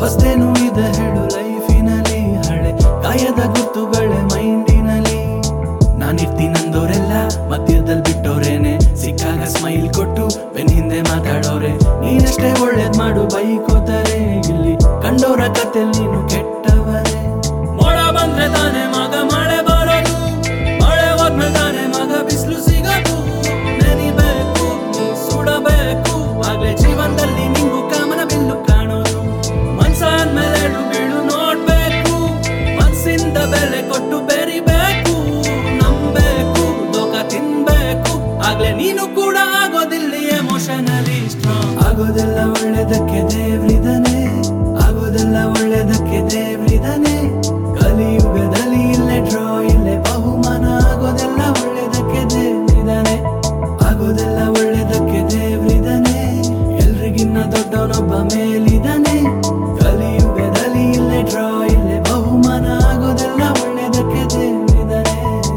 ಹೊಸದೇನು ಇದೆ ಹೇಳು ಲೈಫಿನಲ್ಲಿ, ಹಳೆ ಗಾಯದ ಗುರ್ತುಗಳೇ ಮೈಂಡಿನಲ್ಲಿ. ನಾನಿರ್ತೀನಂದೋರೆಲ್ಲ ಮಧ್ಯದಲ್ಲಿ ಬಿಟ್ಟೋರೇನೆ, ಸಿಕ್ಕಾಗ ಸ್ಮೈಲ್ ಕೊಟ್ಟು ಬೆನ್ ಹಿಂದೆ ಮಾತಾಡೋರೆ. ನೀನಷ್ಟೇ ಒಳ್ಳೇದ್ ಮಾಡು ಬೈಕೋತಾರೆ, ಇಲ್ಲಿ ಕಂಡೋರ ಕತೆ ನೀನು ಕೆಟ್ಟವರೇ. ಮೋಡ ಬಂದ್ರೆ ತಾನೆ ಮಗ ಮಳೆ ಬರೋದು, ಮಳೆ ಹೋದ್ಮೇಲೆ ತಾನೆ ಮಗ ಬಿಸಿಲು ಸಿಗೋದು. ನೆನಿಬೇಕು ನೀ ಸುಡಬೇಕು, ಆಗ್ಲೇ ಜೀವನದಲ್ಲಿ ನಿಂಗು ಕಾಮನ ಬಿಲ್ಲು ಕಾಣೋದು. ಮನ್ಸಾದ್ಮೇಲೆ ಎಳ್ಳು ಬೀಳು ನೋಡ್ಬೇಕು, ಮನ್ಸಿಂದ ಬೆಲೆ ಕೊಟ್ಟು ಬೆರಿಬೇಕು. ನಂಬೇಕು ಲೋಕ ತಿನ್ಬೇಕು, ಆಗ್ಲೇ ನೀನು ಕೂಡ ಆಗೋದಿಲ್ಲಿ ಎಮೋಷನಲಿ ಸ್ಟ್ರಾಂಗ್. ಆಗೋದೆಲ್ಲ ಒಳ್ಳೇದಕ್ಕೆ ದೇವ್ರಿದಾನೆ, ಆಗೋದೆಲ್ಲ ಒಳ್ಳೇದಕ್ಕೆ ದೇವ್ರಿದಾನೆ. ಕಲಿಯುಗದಲ್ಲಿ ಇಲ್ಲೇ ಡ್ರಾ ಇಲ್ಲೇ ಬಹುಮಾನ, ಆಗೋದೆಲ್ಲ ಒಳ್ಳೇದಕ್ಕೆ ದೇವ್ರಿದಾನೆ, ಆಗೋದೆಲ್ಲ ಒಳ್ಳೇದಕ್ಕೆ ದೇವ್ರಿದಾನೆ. ಎಲ್ರಿಗಿನ್ನ ದೊಡ್ಡವನೊಬ್ಬ ಮೇಲಿದಾನೆ. ಕಲಿಯುಗದಲ್ಲಿ ಇಲ್ಲೇ ಡ್ರಾ ಇಲ್ಲೇ ಬಹುಮಾನ, ಆಗೋದೆಲ್ಲ ಒಳ್ಳೇದಕ್ಕೆ ದೇವ್ರಿದಾನೆ.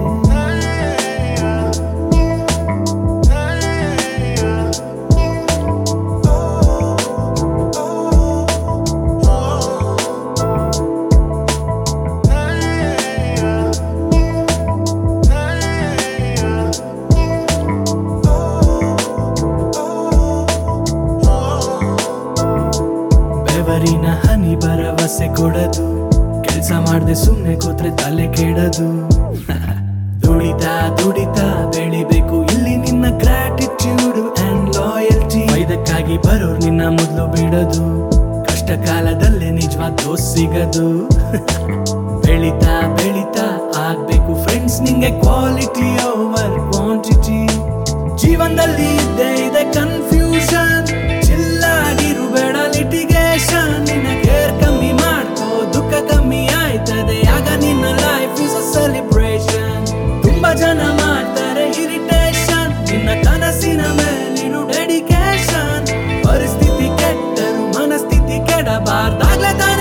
ಬೆವರಿನ ಹನಿ ಭರವಸೆ ಕೊಡದು, ಕೆಲ್ಸ ಮಾಡ್ದೆ ಸುಮ್ನೆ ಕೂತ್ರೆ ತಲೆ ಕೆಡದು. ದುಡಿತಾ ದುಡಿತಾ ಬೆಳಿಬೇಕು ಇಲ್ಲಿ ನಿನ್ನ ಗ್ರಾಟಿಟ್ಯೂಡ್ ಅಂಡ್ ಲಾಯಲ್ಟಿ. ಇದಕ್ಕಾಗಿ ಬರೋರ್ ನಿನ್ನ ಮೊದಲು ಬಿಡೋದು, ಕಷ್ಟ ಕಾಲದಲ್ಲೇ ನಿಜವಾದ ದೋಸ್ತ್ ಸಿಗದು. ಬೆಳಿತಾ ಬೆಳಿತಾ ಆಗ್ಬೇಕು ಫ್ರೆಂಡ್ಸ್ ನಿಂಗೆ ಕ್ವಾಲಿಟಿ ಓವರ್ ಕ್ವಾಂಟಿಟಿ. ಜೀವನದಲ್ಲಿ ಇದ್ದೇ ಇದೆ ಕನ್ಫ್ಯೂಷನ್, ಚಿಲ್ಲಾಗಿರು ಬೇಡ ಲಿಟಿಗೇಷನ್. ನಿನ್ನ ಕೇರ್ ಕಮ್ಮಿ ಮಾಡ್ಕೋ, ದುಃಖ ಕಮ್ಮಿ ಆಯ್ತದೆ ಆಗ ನಿನ್ನ ಲೈಫ್ ಇಸ್ ಅ ಸೆಲಿಬ್ರೇಷನ್. ತುಂಬಾ ಜನ ಮಾಡ್ತಾರೆ ಇರಿಟೇಷನ್, ನಿನ್ನ ಕನಸಿನ ಮೇಲಿಡು ಡೆಡಿಕೇಶನ್. ಪರಿಸ್ಥಿತಿ ಕೆಟ್ಟರು ಮನಸ್ಥಿತಿ ಕೆಡಬಾರ್ದಾಗ್ಲೇ